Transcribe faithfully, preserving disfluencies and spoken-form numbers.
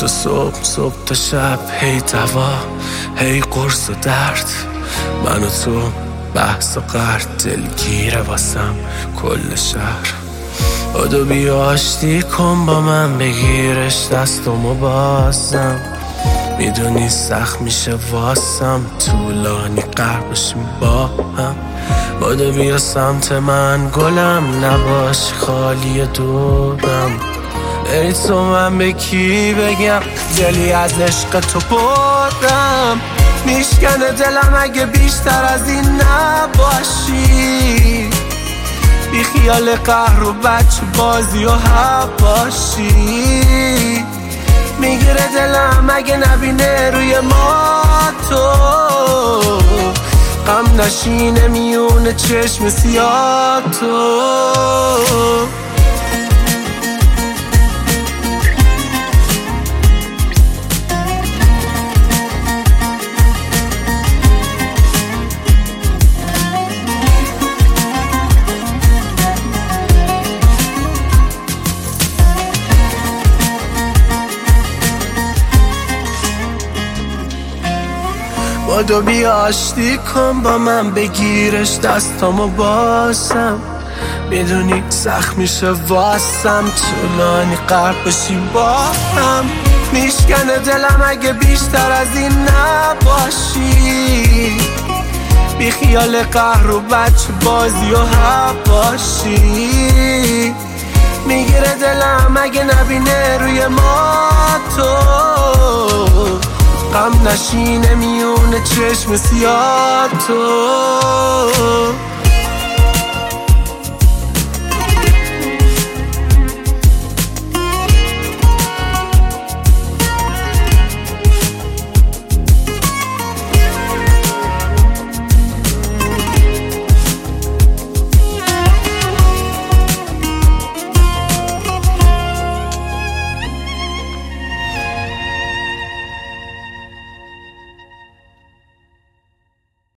تو صبح صبح تا شب، هی دوا هی قرص و درد، من و تو بحث و قرد، دلگیره واسم کل شهر. بادو بیا آشتی کن با من، بگیرش دستمو بازم، میدونی سخت میشه واسم، طولانی قهر بشیم با هم. بادو بیا سمت من گلم، نباش خالی دورم، ای تو من به کی بگم، دلی از عشق تو پرم، میشکنه دلم اگه بیشتر از این نباشی، بی خیال قهر و بچه بازی و حواشی، میگیره دلم اگه نبینه روی ما تو، غم نشینه میونه چشم سیاه تو. بادو بیا آشتی کن با من، بگیرش دستامو بازم، میدونی سخت میشه واسم، طولانی قرد بشیم با هم، میشکنه دلم اگه بیشتر از این نباشی، بی خیال قهر و بچه بازی و حواشی، میگیره دلم اگه نبینه روی ما تو، غم نشینه میونه چشم سیاه تو.